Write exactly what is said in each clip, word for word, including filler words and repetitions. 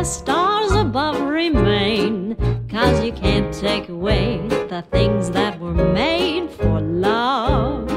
stars above remain, 'cause you can't take away the things that were made for love.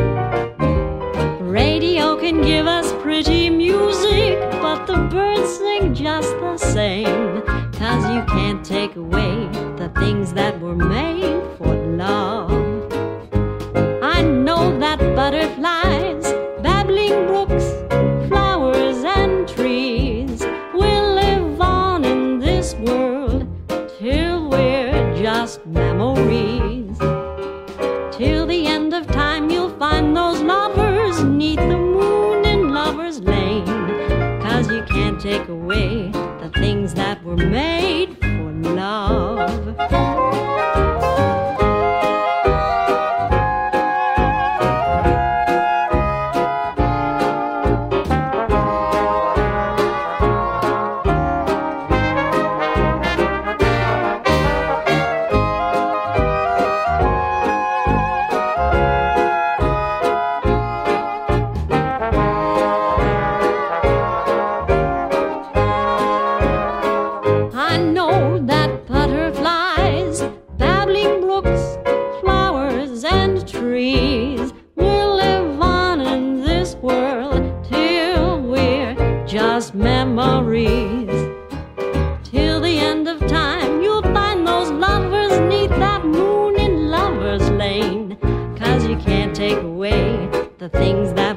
Radio can give us pretty music, but the birds sing just the same, 'cause you can't take away the things that were made for love. I know that butterflies, babbling brooks, flowers and trees will live on in this world till we're just memories. Till the end of time you'll find those lovers 'neath the moon in Lover's Lane, 'cause you can't take away the things that were made for love. I know that butterflies, babbling brooks, flowers and trees will live on in this world till we're just memories. Till the end of time you'll find those lovers 'neath that moon in Lover's Lane, 'cause you can't take away the things that